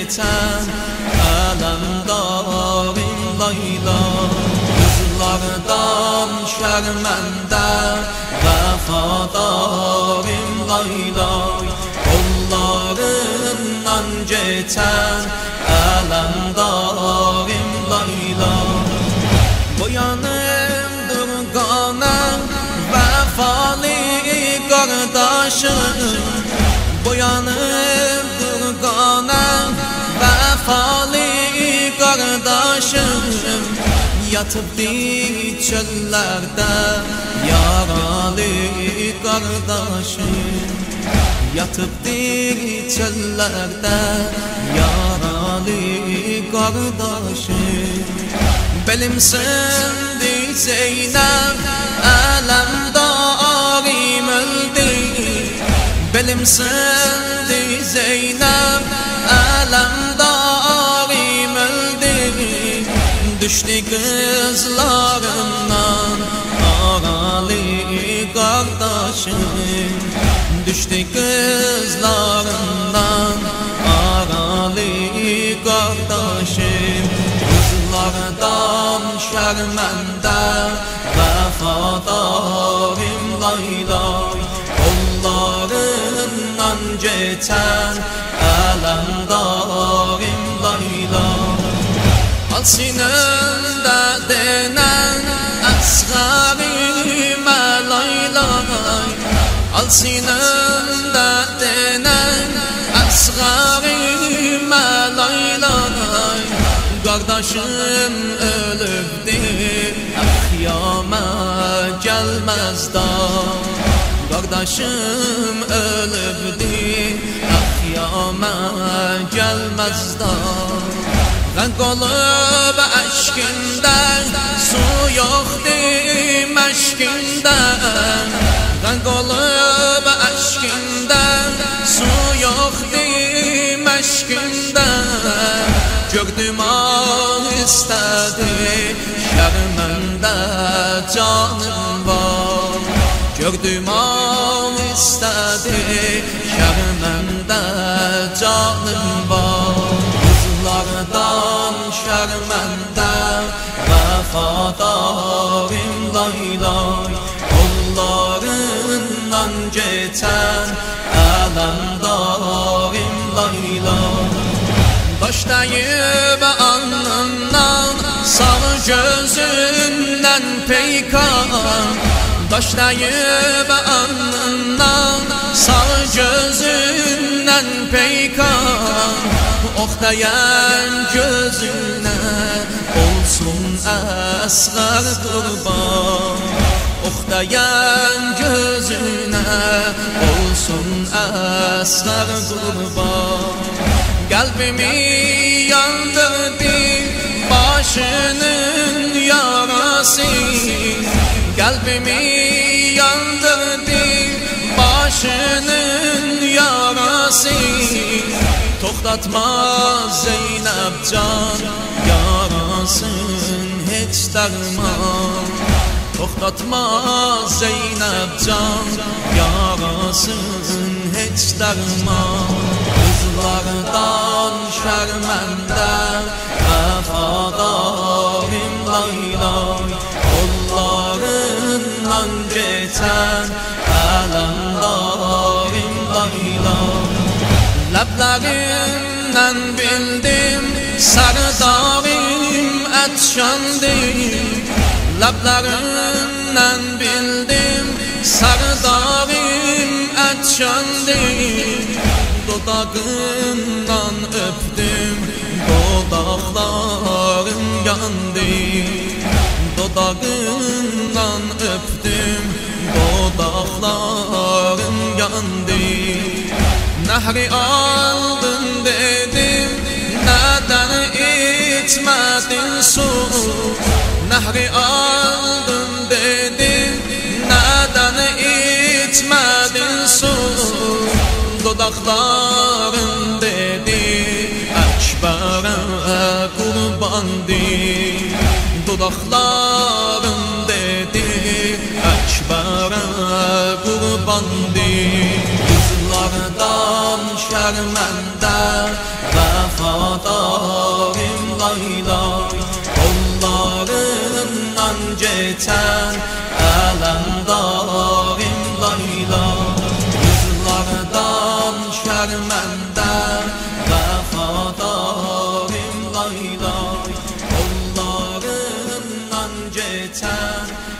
geçen alemdarim Layla. Kızlardan şermende vefadarim Layla. Kollarından geçen alemdarim Layla. Boyanımdır kanem vefalı kardeşim. Boyanımdır kanem vefalı kardeşim. Yatıptı çöllerde yaralı kardeşim. Yatıptı çöllerde yaralı kardeşim. Belim söndü Zeynep, alemdarim öldü. Belim söndü Zeynep, alemdarim öldü. Düştü kızlarından aralı kardeşim. Düştü kızlarından aralı kardeşim. Kızlardan şermende vefadarim Layla. Kollarından geçen alemdarim Layla. Al sinende denen esgarime Layla. Al sinende denen esgarime Layla. Kardeşim ölübdü, ahyama gelmez da. Kardeşim ölübdü, ahyama gelmez da. Renk olup aşkından, su yoktu meşkinden. Renk olup aşkından, su yoktu meşkinden. Gördüm ah istedi, şermende canım var. Gördüm ah istedi, şermende canım var. Kızlardan şermende vefadarim Layla. Kollarından geçen alemdarim Layla. Başlayıp alnından, sağ gözünden peykan. Başlayıp alnından, sağ gözünden peykan. Oxtayan gözüne olsun asgar kurban. Oxtayan gözüne olsun asgar kurban. Kalbimi yandırdı başının yarası. Kalbimi yandırdı başının yarası. Toktatmaz Zeynep can yarasın hiç derman. Toktatmaz Zeynep can yarasın hiç derman. Kızlardan şermende vefadarim Layla. Kollarından geçen alemdarim Layla. Leblerinden bildim serdarim etşandı. Leblerinden bildim serdarim etşandı. Dudağından öptüm, dudaklarım yandı. Dudağından öptüm, dudaklarım yandı. Nehri aldın dedim, neden içmedin su? Nehri aldın dedim, neden içmedin su? Dudakların dedi, Ekber'e kurbandı. Dudakların dedi, Ekber'e kurbandı. Kızlardan şermende vefa lay lay. Kollarından geçen alemdarim lay lay. Kızlardan şermende vefadarim lay lay. Kollarından geçen